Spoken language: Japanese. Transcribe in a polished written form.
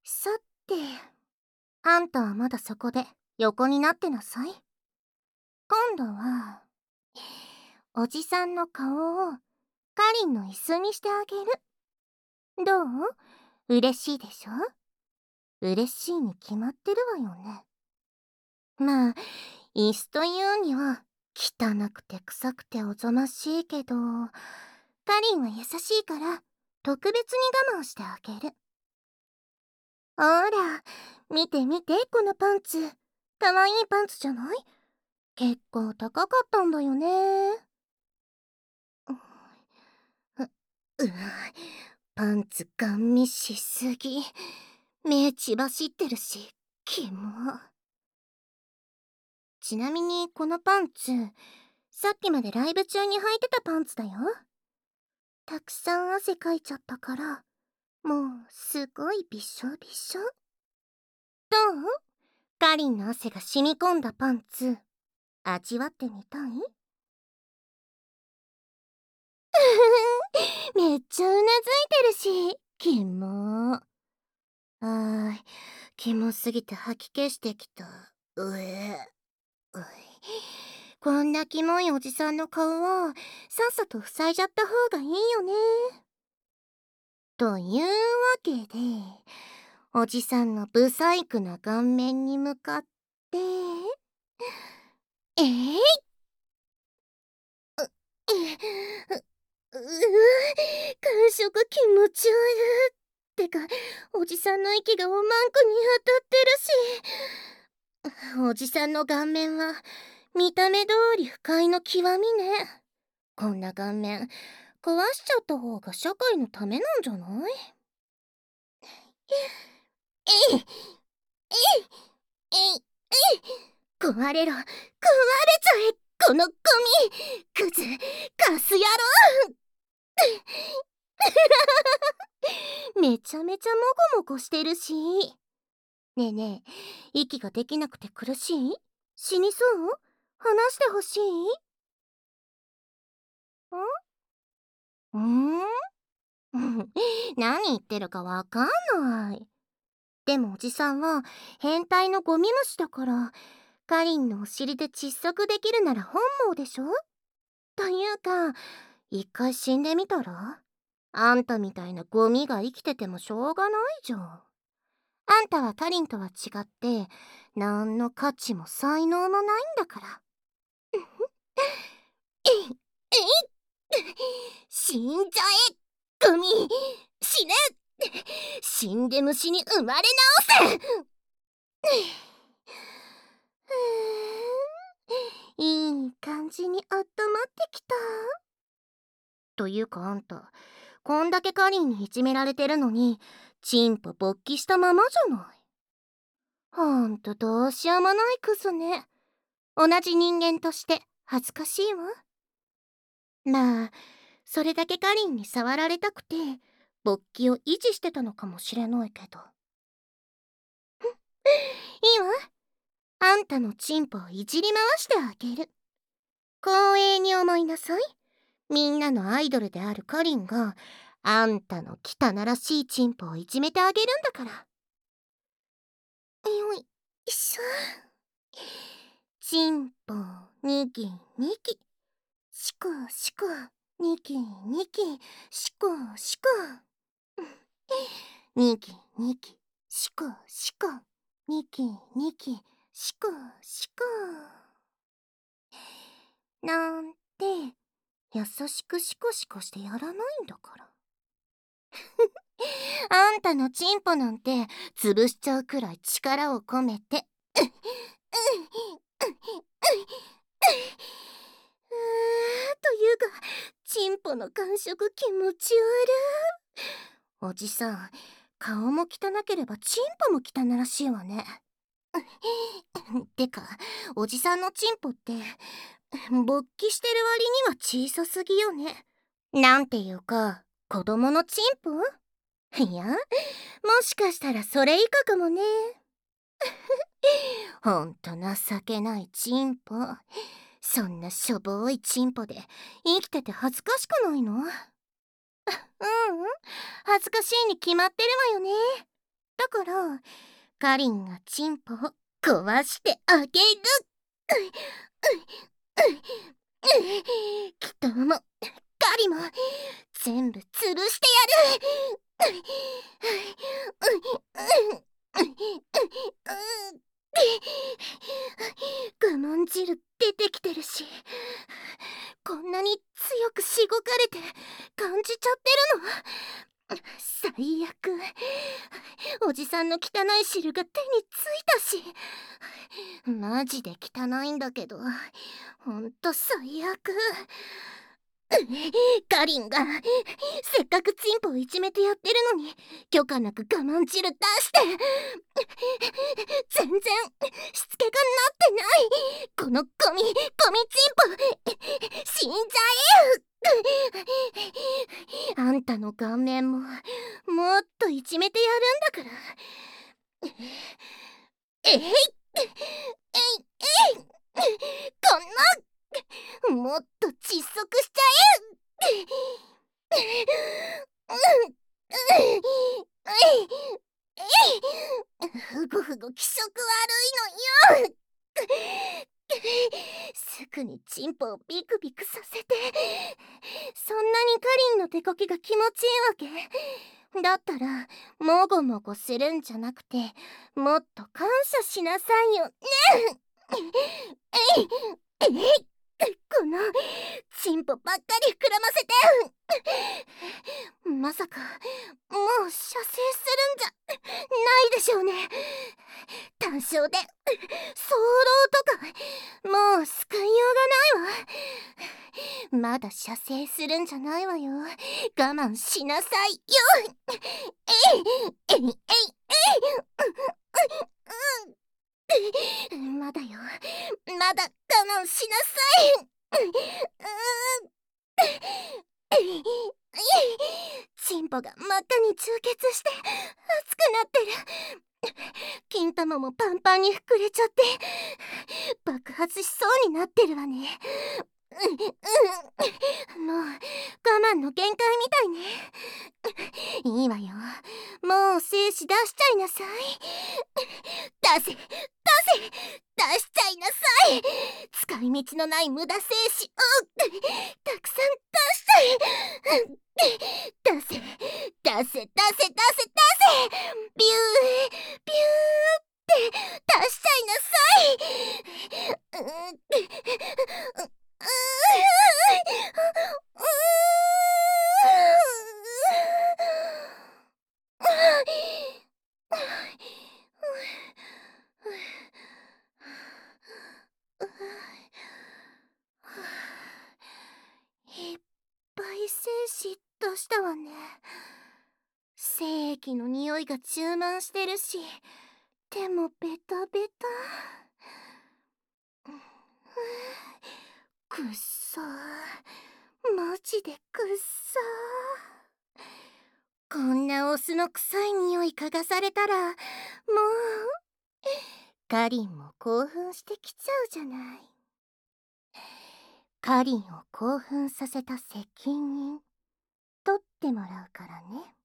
さて、あんたはまだそこで横になってなさい。今度は、おじさんの顔をかりんの椅子にしてあげる。どう？嬉しいでしょ？嬉しいに決まってるわよね。まあ、椅子というには汚くて臭くておぞましいけど、かりんは優しいから特別に我慢してあげる。ほら、見て見てこのパンツ。かわいいパンツじゃない？結構高かったんだよね。うわ、パンツガン見しすぎ。目血走ってるし、キモ。ちなみにこのパンツ、さっきまでライブ中に履いてたパンツだよ。たくさん汗かいちゃったから、もうすごいびしょびしょ。どう？かりんの汗が染み込んだパンツ、味わってみたい？めっちゃうなずいてるし、キモ。キモすぎて吐き気してきた。うい。こんなキモいおじさんの顔はさっさと塞いじゃった方がいいよね。というわけで、おじさんのブサイクな顔面に向かって、えい、感触気持ち悪い。ってか、おじさんの息がおまんこに当たってるし。おじさんの顔面は見た目通り不快の極みね。こんな顔面壊しちゃった方が社会のためなんじゃない？えいえいえい壊れろ、壊れちゃえ、このゴミ、クズ、カス野郎。めちゃめちゃもごもごしてるし。ねえねえ、息ができなくて苦しい？死にそう？話してほしい？ん？何言ってるかわかんない。でもおじさんは変態のゴミ虫だから、かりんのお尻で窒息できるなら本望でしょ？というか、一回死んでみたら？あんたみたいなゴミが生きててもしょうがないじゃん。あんたはかりんとは違って、なんの価値も才能もないんだから。えい、えい、死んじゃえ、ゴミ、死ね、死んで虫に生まれ直せ。いい感じにあったまってきた。というかあんた、こんだけかりんにいじめられてるのに、チンポ勃起したままじゃない。ほんとどうしようもないクズね。同じ人間として恥ずかしいわ。まあ、それだけかりんに触られたくて、勃起を維持してたのかもしれないけど。いいわ。あんたのチンポをいじり回してあげる。光栄に思いなさい。みんなのアイドルであるかりんがあんたの汚らしいチンポをいじめてあげるんだから。よいしょ。チンポにきにき、しこしこ、にきにき、しこしこ。にきにき、しこしこ、にきにき、しこしこ。なんて優しくシコシコしてやらないんだから。あんたのチンポなんて潰しちゃうくらい力を込めて。というか、チンポの感触気持ち悪い。おじさん、顔も汚ければチンポも汚らしいわね。てか、おじさんのチンポって勃起してる割には小さすぎよね。なんていうか、子供のチンポ？いや、もしかしたらそれ以下かもね。ほんと情けないチンポ。そんなしょぼいチンポで生きてて恥ずかしくないの？うん、恥ずかしいに決まってるわよね。だだからカリンがチンポを壊してあげる。キトもカリも全部潰してやる。我慢汁出てきてるし、こんなに強くしごかれて感じちゃってるの。最悪。おじさんの汚い汁が手についたし、マジで汚いんだけど、ほんと最悪。カリンがせっかくチンポをいじめてやってるのに許可なく我慢汁出して全然しつけがなってない。このゴミチンポ死んじゃえ。あんたの顔面ももっといじめてやるんだから。えいえいえい、こんなもっと窒息しちゃふごふご気色悪いのよ。すぐにチンポをビクビクさせて、そんなにカリンの手こきが気持ちいいわけだったら、もごもごするんじゃなくてもっと感謝しなさいよね。このチンポばっかり膨らませて、まさかもう射精するんじゃないでしょうね。単勝で早漏とかもう救いようがないわ。まだ射精するんじゃないわよ。我慢しなさいよ。まだよ、まだ我慢しなさい。チンポが真っ赤に充血して熱くなってる。金玉もパンパンに膨れちゃって爆発しそうになってるわね。もう我慢の限界みたいね。いいわよ、もう精子出しちゃいなさい。出しちゃいなさい。使い道のない無駄精子をたくさん出しちゃい。出せビュービューって出しちゃいなさい。いっぱい精子出したわね。精液の匂いが充満してるし、手もベタベタ。くっさー、マジでくっさー。こんなオスの臭い匂い嗅がされたらもうカリンも興奮してきちゃうじゃない。カリンを興奮させた責任取ってもらうからね。